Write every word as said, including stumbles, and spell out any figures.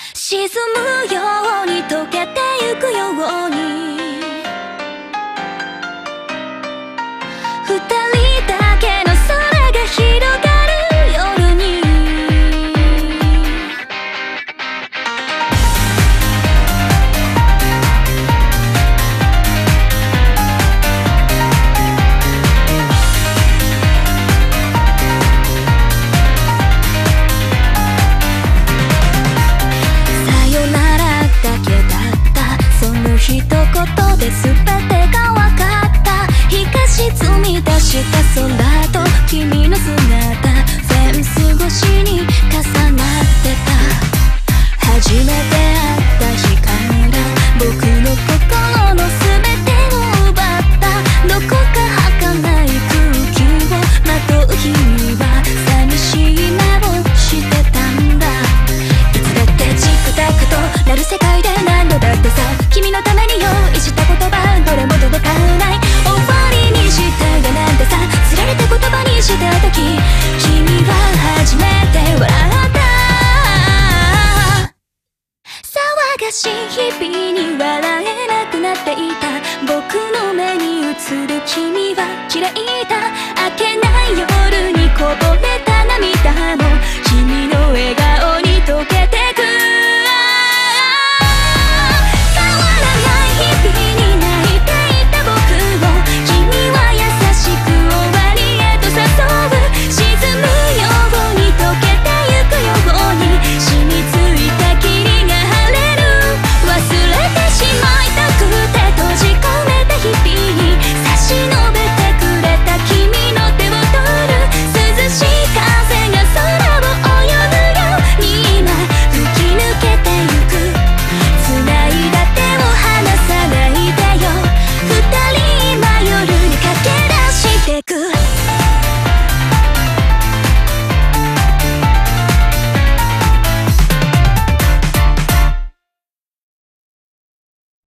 沈むように溶けてゆくように二人だけの空が広がる夜にさよならだけだったその一言で全てが分かった日が沈み出した空と君の姿フェンス越しに重なってた初めて会った日から僕の心の全てを奪ったどこか儚い空気をまとう君は寂しい目をしてたんだいつだってチクタクとなる世界で何度だってさ君のために用意した言葉どれも届かない終わりにしたがなんてさ釣られて言葉にした時君は初めて笑った騒がしい日々に笑えなくなっていた僕の目に映る君は嫌いだ明けない夜にこぼれた涙も君の笑顔